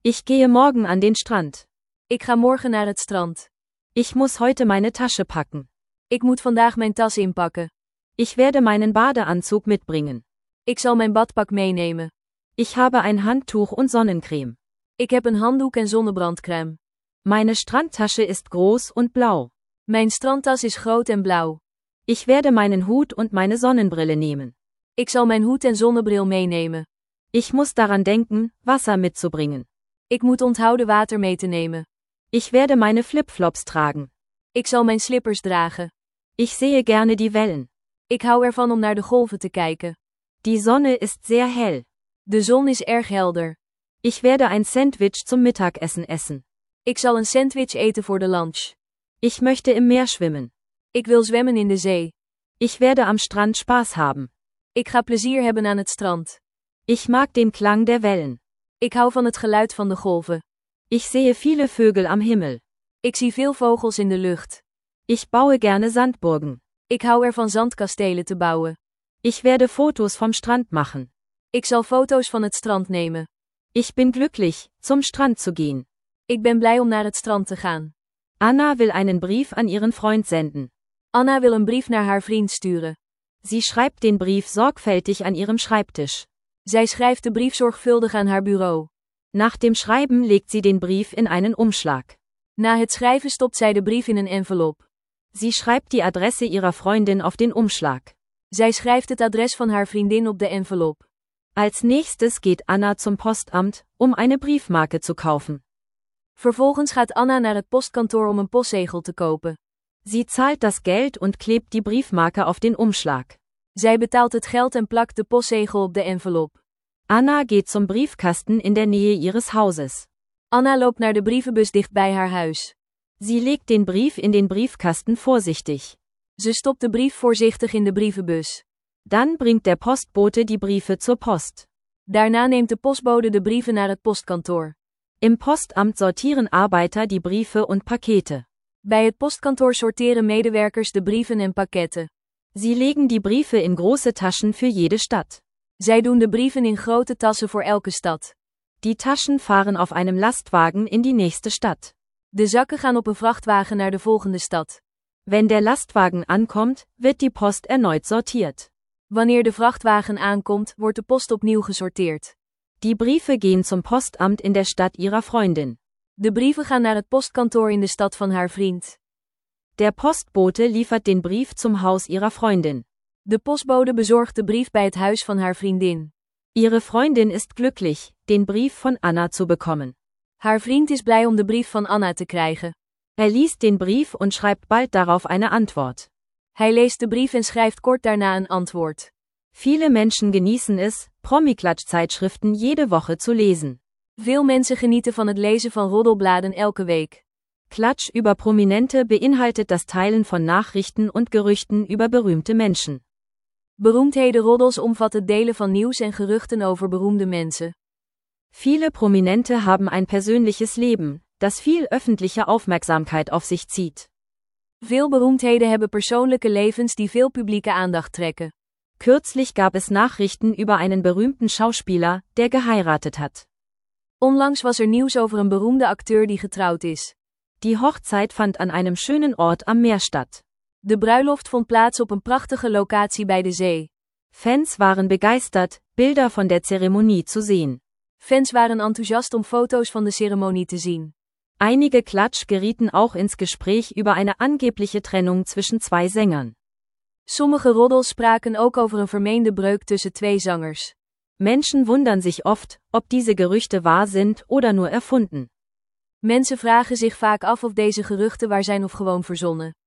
Ich gehe morgen an den Strand. Ik ga morgen naar het strand. Ich muss heute meine Tasche packen. Ik moet vandaag mijn tas inpakken. Ich werde meinen Badeanzug mitbringen. Ik zal mijn badpak meenemen. Ich habe ein Handtuch und Sonnencreme. Ik heb een handdoek en zonnebrandcrème. Meine Strandtasche ist groß und blau. Mijn strandtas is groot en blauw. Ich werde meinen Hut und meine Sonnenbrille nehmen. Ik zal mijn hoed en zonnebril meenemen. Ich muss daran denken, Wasser mitzubringen. Ik moet onthouden water mee te nemen. Ich werde meine Flipflops tragen. Ik zal mijn slippers dragen. Ich sehe gerne die Wellen. Ik hou ervan om naar de golven te kijken. Die Sonne ist sehr hell. De zon is erg helder. Ich werde ein Sandwich zum Mittagessen essen. Ik zal een sandwich eten voor de lunch. Ich möchte im Meer schwimmen. Ik wil zwemmen in de zee. Ich werde am Strand Spaß haben. Ik ga plezier hebben aan het strand. Ich mag den Klang der Wellen. Ik hou van het geluid van de golven. Ich sehe viele Vögel am Himmel. Ik zie veel vogels in de lucht. Ich baue gerne Sandburgen. Ik hou ervan zandkastelen te bouwen. Ich werde Fotos vom Strand machen. Ik zal foto's van het strand nemen. Ich bin glücklich, zum Strand zu gehen. Ik ben blij om naar het strand te gaan. Anna will einen Brief an ihren Freund senden. Anna wil een brief naar haar vriend sturen. Sie schreibt den Brief sorgfältig an ihrem Schreibtisch. Zij schrijft de brief zorgvuldig aan haar bureau. Nach dem Schreiben legt sie den Brief in einen Umschlag. Na het schrijven stopt zij de brief in een envelop. Sie schreibt die Adresse ihrer Freundin auf den Umschlag. Zij schrijft het adres van haar vriendin op de envelop. Als nächstes geht Anna zum Postamt, um eine Briefmarke zu kaufen. Vervolgens gaat Anna naar het postkantoor om een postzegel te kopen. Sie zahlt das Geld und klebt die Briefmarke auf den Umschlag. Zij betaalt het geld en plakt de postzegel op de envelop. Anna geht zum Briefkasten in der Nähe ihres Hauses. Anna loopt naar de brievenbus dicht bij haar huis. Sie legt den Brief in den Briefkasten vorsichtig. Ze stopt de brief voorzichtig in de brievenbus. Dann bringt der Postbote die Briefe zur Post. Daarna neemt de postbode de brieven naar het postkantoor. Im Postamt sortieren Arbeiter die Briefe und Pakete. Bij het postkantoor sorteren medewerkers de brieven en pakketten. Sie legen die Briefe in große Taschen für jede Stadt. Zij doen de brieven in grote tassen voor elke stad. Die Taschen fahren auf einem Lastwagen in die nächste Stadt. De zakken gaan op een vrachtwagen naar de volgende stad. Wenn der Lastwagen ankommt, wird die Post erneut sortiert. Wanneer de vrachtwagen aankomt, wordt de post opnieuw gesorteerd. Die Briefe gehen zum Postamt in der Stadt ihrer Freundin. De brieven gaan naar het postkantoor in de stad van haar vriend. Der Postbote liefert den Brief zum Haus ihrer Freundin. De postbode bezorgt de brief bij het huis van haar vriendin. Ihre Freundin ist glücklich, den Brief von Anna zu bekommen. Haar vriend is blij om de brief van Anna te krijgen. Liest den Brief und schreibt bald darauf eine Antwort. Hij leest de brief en schrijft kort daarna een antwoord. Viele Menschen genießen es, Promiklatsch-Zeitschriften jede Woche zu lesen. Veel mensen genieten van het lezen van roddelbladen elke week. Klatsch über Prominente beinhaltet das Teilen von Nachrichten und Gerüchten über berühmte Menschen. Beroemdhedenroddels omvat het delen van nieuws en geruchten over beroemde mensen. Viele Prominente haben ein persönliches Leben, das viel öffentliche Aufmerksamkeit auf sich zieht. Veel beroemdheden hebben persoonlijke levens die veel publieke aandacht trekken. Kürzlich gab es Nachrichten über einen berühmten Schauspieler, der geheiratet hat. Onlangs was er nieuws over een beroemde acteur die getrouwd is. Die Hochzeit fand an einem schönen Ort am Meer statt. De bruiloft vond plaats op een prachtige locatie bij de zee. Fans waren begeistert, Bilder von der Zeremonie zu sehen. Fans waren enthousiast om foto's van de ceremonie te zien. Einige Klatsch gerieten auch ins Gespräch über eine angebliche Trennung zwischen zwei Sängern. Sommige roddels spraken ook over een vermeende breuk tussen twee zangers. Menschen wundern sich oft, ob diese Gerüchte wahr sind oder nur erfunden. Mensen vragen zich vaak af of deze geruchten waar zijn of gewoon verzonnen.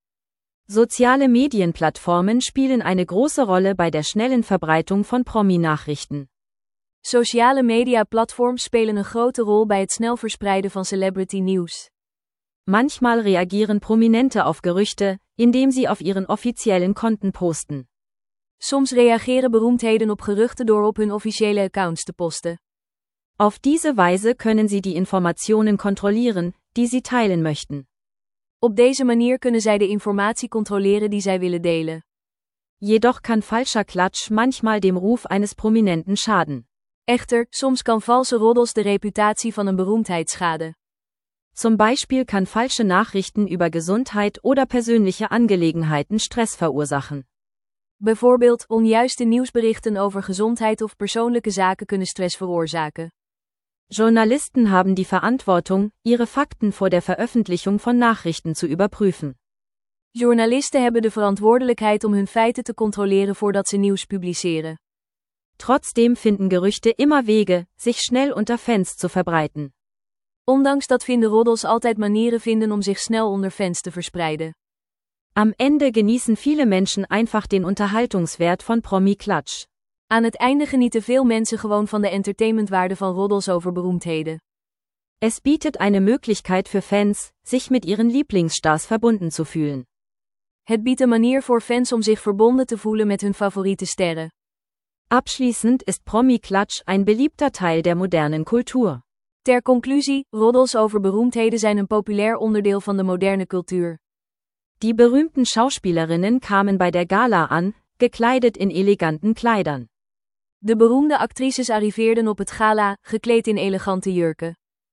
Soziale Medienplattformen spielen eine große Rolle bei der schnellen Verbreitung von Promi-Nachrichten. Sociale media-platforms spelen een grote rol bij het snel verspreiden van celebrity nieuws. Manchmal reagieren Prominente auf Gerüchte, indem sie auf ihren offiziellen Konten posten. Soms reageren beroemdheden op geruchten door op hun officiële accounts te posten. Auf diese Weise können sie die Informationen kontrollieren, die sie teilen möchten. Op deze manier kunnen zij de informatie controleren die zij willen delen. Jedoch kann falscher Klatsch manchmal dem Ruf eines Prominenten schaden. Echter, soms kan valse roddels de reputatie van een beroemdheid schaden. Zum Beispiel kann falsche Nachrichten über Gesundheit oder persönliche Angelegenheiten Stress verursachen. Bijvoorbeeld, onjuiste nieuwsberichten over gezondheid of persoonlijke zaken kunnen stress veroorzaken. Journalisten haben die Verantwortung, ihre Fakten vor der Veröffentlichung von Nachrichten zu überprüfen. Journalisten hebben de verantwoordelijkheid om hun feiten te controleren voordat ze nieuws publiceren. Trotzdem finden Gerüchte immer Wege, sich schnell unter Fans zu verbreiten. Ondanks dat vinden roddels altijd manieren vinden om zich snel onder fans te verspreiden. Am Ende genießen viele Menschen einfach den Unterhaltungswert von Promi-Klatsch. Aan het einde genieten veel mensen gewoon van de entertainmentwaarde van roddels over beroemdheden. Es bietet eine Möglichkeit für Fans, sich mit ihren Lieblingsstars verbunden zu fühlen. Het biedt een manier voor fans om zich verbonden te voelen met hun favoriete sterren. Abschließend ist Promi-Klatsch ein beliebter Teil der modernen Kultur. Ter conclusie, roddels over beroemdheden zijn een populair onderdeel van de moderne cultuur. Die berühmten Schauspielerinnen kamen bei der Gala an, gekleidet in eleganten Kleidern. De beroemde actrices arriveerden op het gala, gekleed in elegante jurken.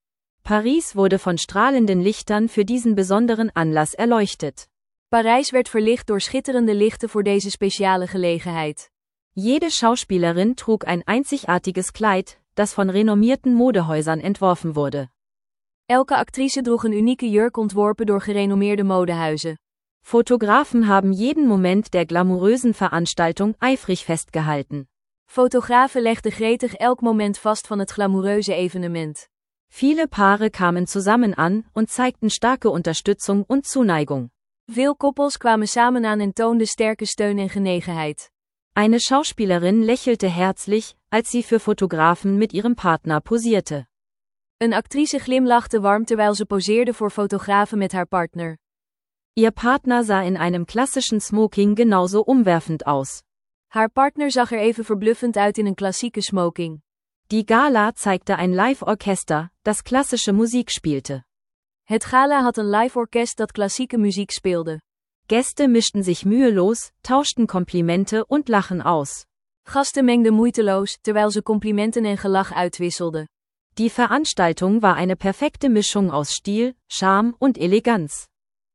Paris wurde von strahlenden Lichtern für diesen besonderen Anlass erleuchtet. Parijs werd verlicht door schitterende lichten voor deze speciale gelegenheid. Jede Schauspielerin trug ein einzigartiges Kleid, das von renommierten Modehäusern entworfen wurde. Elke actrice droeg een unieke jurk ontworpen door gerenommeerde modehuizen. Fotografen haben jeden Moment der glamourösen Veranstaltung eifrig festgehalten. Fotografen legden gretig elk moment vast van het glamoureuze evenement. Viele Paare kamen zusammen an und zeigten starke Unterstützung und Zuneigung. Veel koppels kwamen samen aan en toonden sterke steun en genegenheid. Eine Schauspielerin lächelte herzlich, als sie für Fotografen mit ihrem Partner posierte. Een actrice glimlachte warm terwijl ze poseerde voor fotografen met haar partner. Ihr Partner sah in einem klassischen Smoking genauso umwerfend aus. Haar partner zag er even verbluffend uit in een klassieke smoking. Die Gala zeigte ein Live-Orchester, das klassische Musik spielte. Het gala had een live orkest dat klassieke muziek speelde. Gäste mischten sich mühelos, tauschten Komplimente und Lachen aus. Gasten mengden moeiteloos, terwijl ze complimenten en gelach uitwisselden. Die Veranstaltung war eine perfekte Mischung aus Stil, Charme und Eleganz.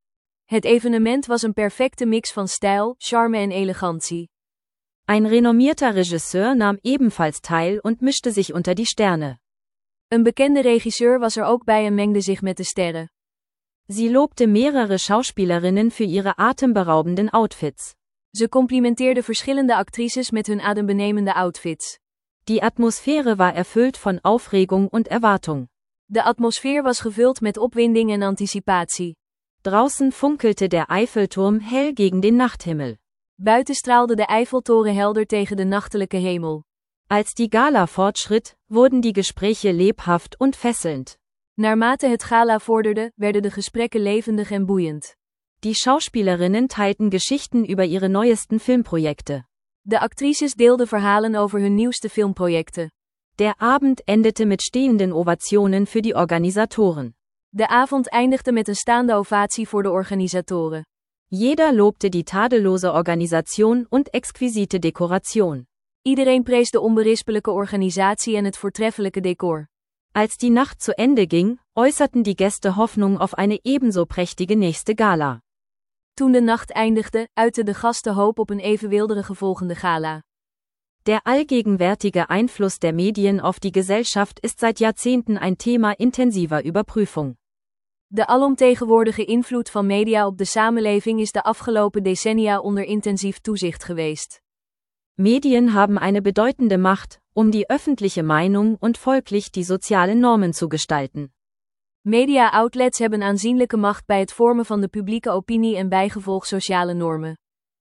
Het evenement was een perfecte mix van stijl, charme en elegantie. Ein renommierter Regisseur nahm ebenfalls teil und mischte sich unter die Sterne. Een bekende regisseur was er ook bij en mengde zich met de sterren. Sie lobte mehrere Schauspielerinnen für ihre atemberaubenden Outfits. Ze complimenteerde verschillende actrices met hun adembenemende outfits. Die Atmosphäre war erfüllt von Aufregung und Erwartung. De atmosfeer was gevuld met opwinding en anticipatie. Draußen funkelte der Eiffelturm hell gegen den Nachthimmel. Buiten straalde de Eiffeltoren helder tegen de nachtelijke hemel. Als die Gala fortschritt, wurden die Gespräche lebhaft und fesselnd. Naarmate het gala vorderde, werden de gesprekken levendig en boeiend. Die Schauspielerinnen teilten Geschichten über ihre neuesten Filmprojekte. De actrices deelden verhalen over hun nieuwste filmprojecten. Der Abend endete mit stehenden Ovationen für die Organisatoren. De avond eindigde met een staande ovatie voor de organisatoren. Jeder lobte die tadellose Organisation und exquisite Dekoration. Iedereen prees de onberispelijke organisatie en het voortreffelijke decor. Als die Nacht zu Ende ging, äußerten die Gäste Hoffnung auf eine ebenso prächtige nächste Gala. Toen de nacht eindigde, uitten de gasten hoop op een evenwilderige volgende gala. Der allgegenwärtige Einfluss der Medien auf die Gesellschaft ist seit Jahrzehnten ein Thema intensiver Überprüfung. De alomtegenwoordige invloed van media op de samenleving is de afgelopen decennia onder intensief toezicht geweest. Medien haben eine bedeutende Macht, um die öffentliche Meinung und folglich die sozialen Normen zu gestalten. Media-outlets hebben aanzienlijke macht bij het vormen van de publieke opinie en bijgevolg sociale normen.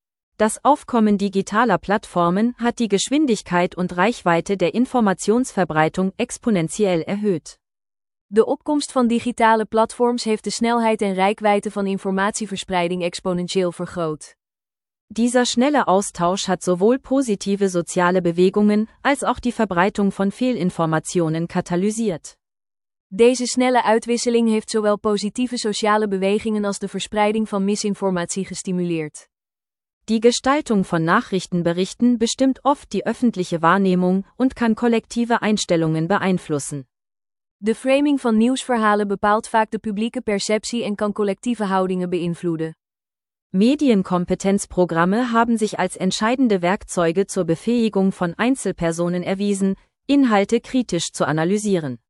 Das Aufkommen digitaler Plattformen hat die Geschwindigkeit und Reichweite der Informationsverbreitung exponentiell erhöht. De opkomst van digitale platforms heeft de snelheid en reikwijdte van informatieverspreiding exponentieel vergroot. Dieser schnelle Austausch hat sowohl positive soziale Bewegungen als auch die Verbreitung von Fehlinformationen katalysiert. Deze snelle uitwisseling heeft zowel positieve sociale bewegingen als de verspreiding van misinformatie gestimuleerd. Die Gestaltung von Nachrichtenberichten bestimmt oft die öffentliche Wahrnehmung und kann kollektive Einstellungen beeinflussen. De framing van nieuwsverhalen bepaalt vaak de publieke perceptie en kan collectieve houdingen beïnvloeden. Medienkompetenzprogramme haben sich als entscheidende Werkzeuge zur Befähigung von Einzelpersonen erwiesen, Inhalte kritisch zu analysieren.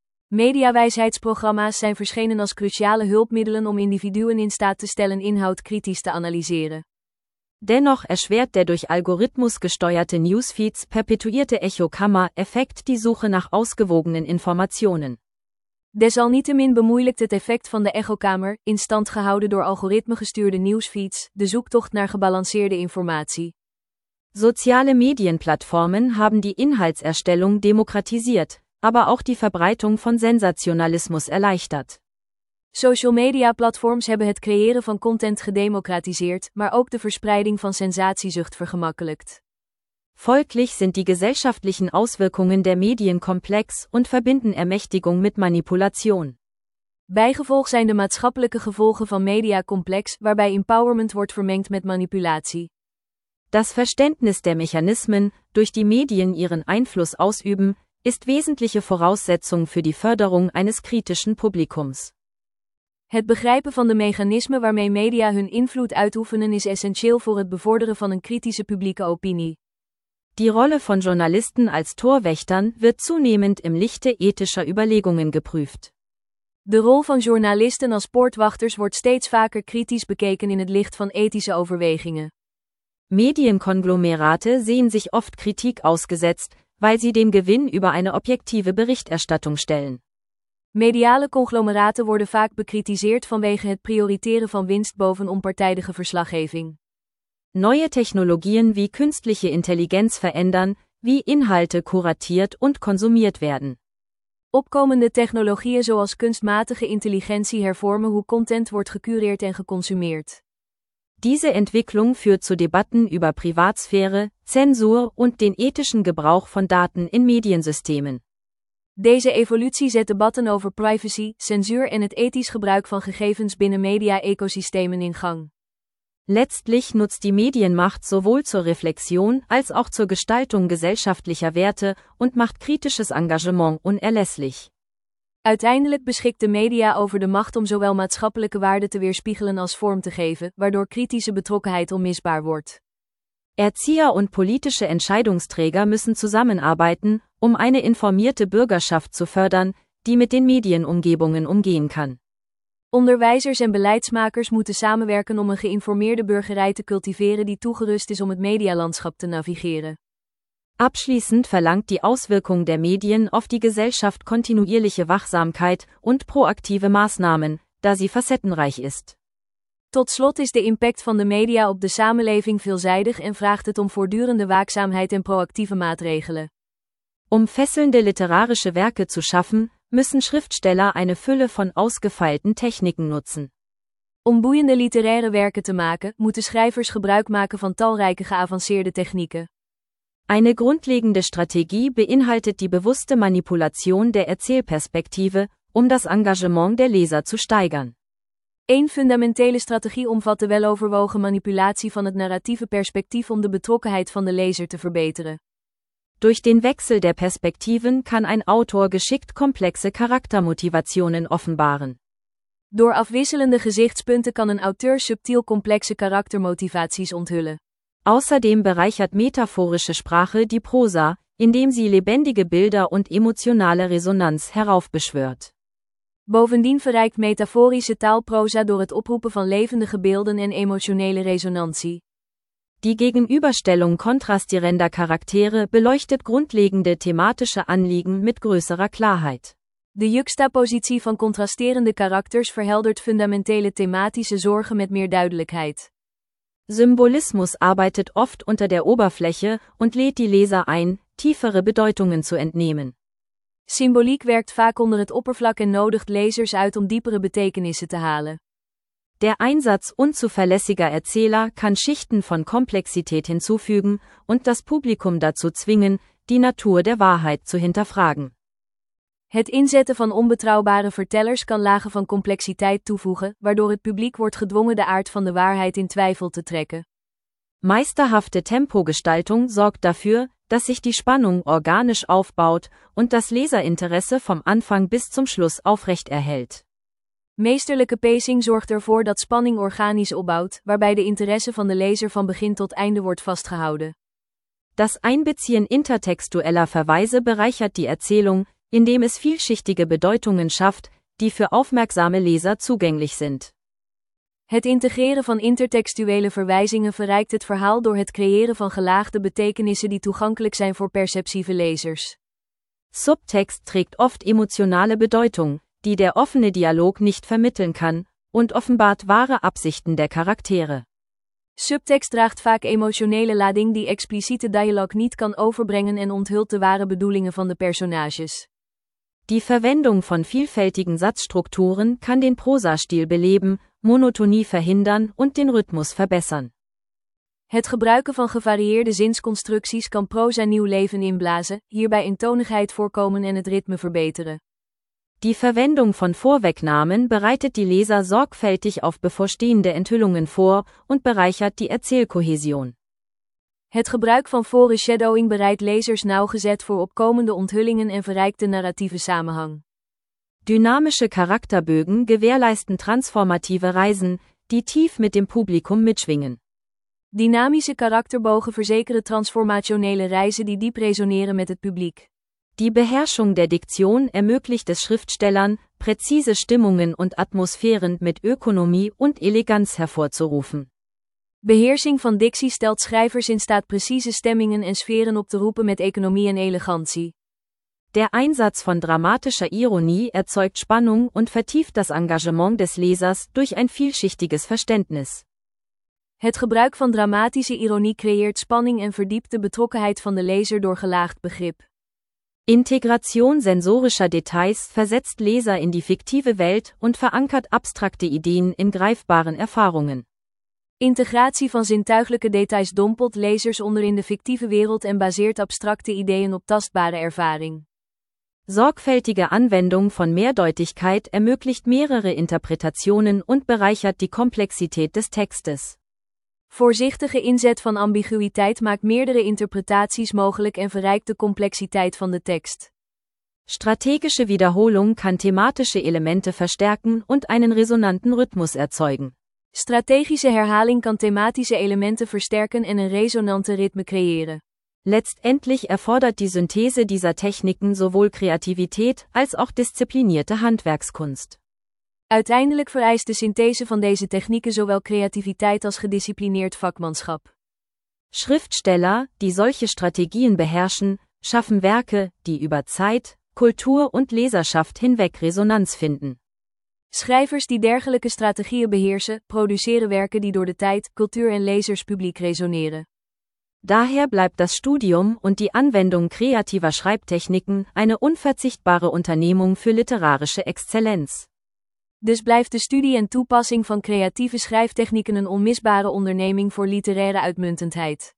Mediawijsheidsprogramma's zijn verschenen als cruciale hulpmiddelen om individuen in staat te stellen inhoud kritisch te analyseren. Dennoch erschwert der durch Algorithmus gesteuerte Newsfeeds perpetuierte Echokammer-Effekt die Suche nach ausgewogenen Informationen. Desalniettemin bemoeilijkt het effect van de echokamer, in stand gehouden door algoritme gestuurde nieuwsfeeds, de zoektocht naar gebalanceerde informatie. Soziale Medienplattformen haben die Inhaltserstellung demokratisiert, aber auch die Verbreitung von Sensationalismus erleichtert. Social media platforms hebben het creëren van content gedemocratiseerd, maar ook de verspreiding van sensatiezucht vergemakkelijkt. Folglich sind die gesellschaftlichen Auswirkungen der Medien komplex und verbinden Ermächtigung mit Manipulation. Bijgevolg zijn de maatschappelijke gevolgen van media complex, waarbij empowerment wordt vermengd met manipulatie. Das Verständnis der Mechanismen, durch die Medien ihren Einfluss ausüben, ist wesentliche Voraussetzung für die Förderung eines kritischen Publikums. Het begrijpen van de mechanismen waarmee media hun invloed uitoefenen is essentieel voor het bevorderen van een kritische publieke opinie. Die Rolle von Journalisten als Torwächtern wird zunehmend im Lichte ethischer Überlegungen geprüft. De rol van journalisten als poortwachters wordt steeds vaker kritisch bekeken in het licht van ethische overwegingen. Medienkonglomerate sehen sich oft Kritik ausgesetzt, weil sie dem Gewinn über eine objektive Berichterstattung stellen. Mediale conglomeraten worden vaak bekritiseerd vanwege het prioriteren van winst boven onpartijdige verslaggeving. Neue Technologien wie künstliche Intelligenz verändern, wie Inhalte kuratiert und konsumiert werden. Opkomende technologieën zoals kunstmatige intelligentie hervormen hoe content wordt gecureerd en geconsumeerd. Diese Entwicklung führt zu Debatten über Privatsphäre, Zensur und den ethischen Gebrauch von Daten in Mediensystemen. Deze evolutie zet debatten over privacy, censuur en het ethisch gebruik van gegevens binnen media-ecosystemen in gang. Letztlich nutzt die Medienmacht sowohl zur Reflexion als auch zur Gestaltung gesellschaftlicher Werte und macht kritisches Engagement unerlässlich. Uiteindelijk beschikt de media over de macht om zowel maatschappelijke waarden te weerspiegelen als vorm te geven, waardoor kritische betrokkenheid onmisbaar wordt. Erzieher und politische Entscheidungsträger müssen zusammenarbeiten, um eine informierte Bürgerschaft zu fördern, die mit den Medienumgebungen umgehen kann. Onderwijzers en beleidsmakers moeten samenwerken om een geïnformeerde burgerij te cultiveren die toegerust is om het medialandschap te navigeren. Abschließend verlangt die Auswirkung der Medien auf die Gesellschaft kontinuierliche Wachsamkeit und proaktive Maßnahmen, da sie facettenreich ist. Tot slot is de impact van de media op de samenleving veelzijdig en vraagt het om voortdurende waakzaamheid en proactieve maatregelen. Um fesselnde literarische Werke zu schaffen, müssen Schriftsteller eine Fülle von ausgefeilten Techniken nutzen. Om boeiende literaire werken te maken, moeten schrijvers gebruik maken van talrijke geavanceerde technieken. Eine grundlegende Strategie beinhaltet die bewusste Manipulation der Erzählperspektive, um das Engagement der Leser zu steigern. Een fundamentele strategie omvat de weloverwogen manipulatie van het narratieve perspectief om de betrokkenheid van de lezer te verbeteren. Durch den Wechsel der Perspektiven kann ein Autor geschickt komplexe Charaktermotivationen offenbaren. Door afwisselende gezichtspunten kan een auteur subtiel complexe karaktermotivaties onthullen. Außerdem bereichert metaphorische Sprache die Prosa, indem sie lebendige Bilder und emotionale Resonanz heraufbeschwört. Bovendien verrijkt metaforische taalproza door het oproepen van levendige beelden en emotionele resonantie. Die Gegenüberstellung kontrastierender Charaktere beleuchtet grundlegende thematische Anliegen mit größerer Klarheit. De juxtapositie van contrasterende karakters verheldert fundamentele thematische zorgen met meer duidelijkheid. Symbolismus arbeitet oft unter der Oberfläche und lädt die Leser ein, tiefere Bedeutungen zu entnehmen. Symboliek werkt vaak onder het oppervlak en nodigt lezers uit om diepere betekenissen te halen. Der Einsatz unzuverlässiger Erzähler kann Schichten von Komplexität hinzufügen und das Publikum dazu zwingen, die Natur der Wahrheit zu hinterfragen. Het inzetten van onbetrouwbare vertellers kan lagen van complexiteit toevoegen, waardoor het publiek wordt gedwongen de aard van de waarheid in twijfel te trekken. Meisterhafte Tempogestaltung sorgt dafür, dass sich die Spannung organisch aufbaut und das Leserinteresse vom Anfang bis zum Schluss aufrechterhält. Meesterlijke pacing zorgt ervoor dat spanning organisch opbouwt, waarbij de interesse van de lezer van begin tot einde wordt vastgehouden. Das Einbeziehen intertextueller Verweise bereichert die Erzählung, indem es vielschichtige Bedeutungen schafft, die für aufmerksame Leser zugänglich sind. Het integreren van intertextuele verwijzingen verrijkt het verhaal door het creëren van gelaagde betekenissen die toegankelijk zijn voor perceptieve lezers. Subtext trägt oft emotionale Bedeutung, die der offene Dialog nicht vermitteln kann, und offenbart wahre Absichten der Charaktere. Subtext draagt vaak emotionele lading die expliciete dialoog niet kan overbrengen en onthult de ware bedoelingen van de personages. Die Verwendung von vielfältigen Satzstrukturen kann den Prosastil beleben, Monotonie verhindern und den Rhythmus verbessern. Het gebruiken van gevarieerde zinsconstructies kan proza nieuw leven inblazen, hierbij eentonigheid voorkomen en het ritme verbeteren. Die Verwendung von Vorwegnamen bereitet die Leser sorgfältig auf bevorstehende Enthüllungen vor und bereichert die Erzählkohäsion. Het gebruik van foreshadowing bereidt lezers nauwgezet voor opkomende onthullingen en verrijkt de narratieve samenhang. Dynamische Charakterbögen gewährleisten transformative Reisen, die tief mit dem Publikum mitschwingen. Dynamische karakterbogen verzekeren transformationele reizen die diep resoneren met het publiek. Die Beherrschung der Diktion ermöglicht es Schriftstellern, präzise Stimmungen und Atmosphären mit Ökonomie und Eleganz hervorzurufen. Beheersing van dictie stelt schrijvers in staat precieze stemmingen en sferen op te roepen met economie en elegantie. Der Einsatz von dramatischer Ironie erzeugt Spannung und vertieft das Engagement des Lesers durch ein vielschichtiges Verständnis. Het gebruik van dramatische ironie creëert spanning en verdiept de betrokkenheid van de lezer door gelaagd begrip. Integration sensorischer Details versetzt Leser in die fiktive Welt und verankert abstrakte Ideen in greifbaren Erfahrungen. Integratie van zintuiglijke details dompelt lezers onder in de fictieve wereld en baseert abstracte ideeën op tastbare ervaring. Sorgfältige Anwendung von Mehrdeutigkeit ermöglicht mehrere Interpretationen und bereichert die Komplexität des Textes. Voorzichtige inzet van ambiguïteit maakt meerdere interpretaties mogelijk en verrijkt de complexiteit van de tekst. Strategische Wiederholung kann thematische Elemente verstärken und einen resonanten Rhythmus erzeugen. Strategische herhaling kan thematische elementen versterken en een resonante ritme creëren. Letztendlich erfordert die Synthese dieser Techniken sowohl Kreativität als auch disziplinierte Handwerkskunst. Uiteindelijk vereist de synthese van deze technieken zowel creativiteit als gedisciplineerd vakmanschap. Schriftsteller, die solche Strategien beherrschen, schaffen Werke, die über Zeit, Kultur und Leserschaft hinweg Resonanz finden. Schrijvers die dergelijke strategieën beheersen, produceren werken die door de tijd, cultuur en lezerspubliek resoneren. Daher bleibt das Studium und die Anwendung kreativer Schreibtechniken eine unverzichtbare Unternehmung für literarische Exzellenz. Dus blijft de studie en toepassing van creatieve schrijftechnieken een onmisbare onderneming voor literaire uitmuntendheid.